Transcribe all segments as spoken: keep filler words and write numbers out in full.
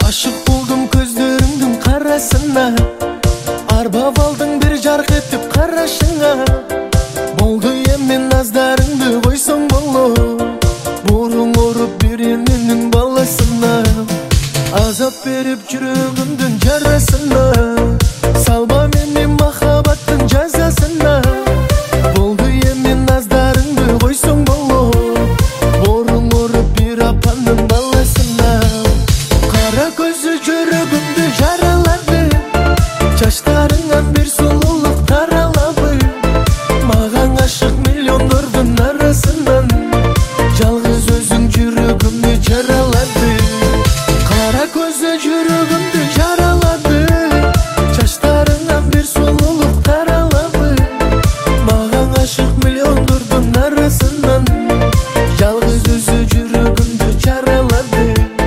Aşık buldum gözlerinden karasına, arbab aldın bir jark etip karашına. Boldu emin nazdarыңды koysan bolu, burun orup birinin balasına. Azap berip жүрөгүмдүн жарасына, салба мени махабаттын жазасына. Болду эми наздарыңды койсоң боло, бурун оруп бир апанын баласына. Кара көзү жүрөгүмдү жаралады, жаштарыңан бир сулуулук таралабы. Мага ашык миллиондордун арасынан, жалгыз өзүң жүрөгүмдү жаралады. Кара көзү жүрөгүмдү жаралады, жаштарыңан бир сулуулук таралабы. Мага ашык миллиондордун арасынан, жалгыз өзү жүрөгүмдү жаралады.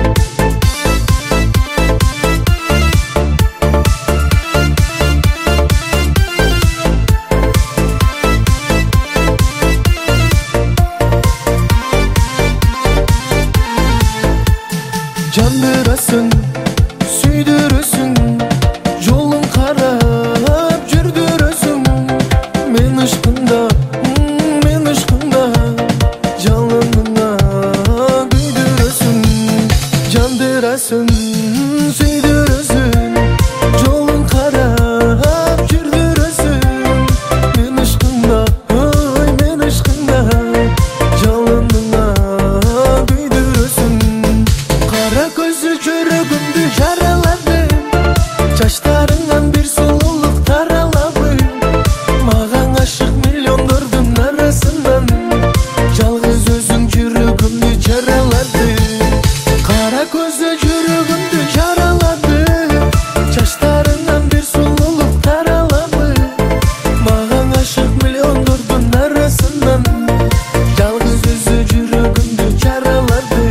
Жандырасың, сүйдүрөсүң, жолун карап жүрдүрөсүң. Мен ышкында, мен ышкында, жалыныңа күйдүрөсүң. Жандырасың, сүйдүрөсүң, жолун карап жүрдүрөсүң. Мен ышкында, ой мен ышкында, жалыныңа күйдүрөсүң. Кара көзү жүрөгүмдү жаралады, жаштарыңан бир сулуулук таралабы. Мага ашык миллиондордун арасынан, жалгыз өзүң жүрөгүмдү жаралады. Кара көзү жүрөгүмдү жаралады, жаштарыңан бир сулуулук таралабы. Мага ашык миллиондордун арасынан, жалгыз өзү жүрөгүмдү жаралады.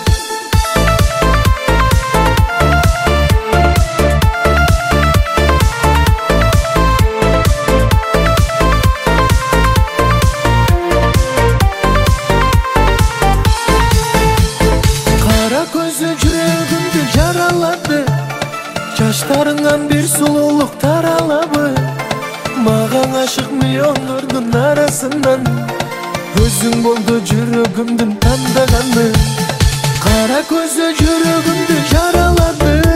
Кара көзү жүрөгүмдү жаралады, жаштарыңан бир сулуулук таралабы. Мага ашык миллиондордун арасынан, өзүң болду жүрөгүмдүн тандаганы. Кара көзү жүрөгүмдү жаралады,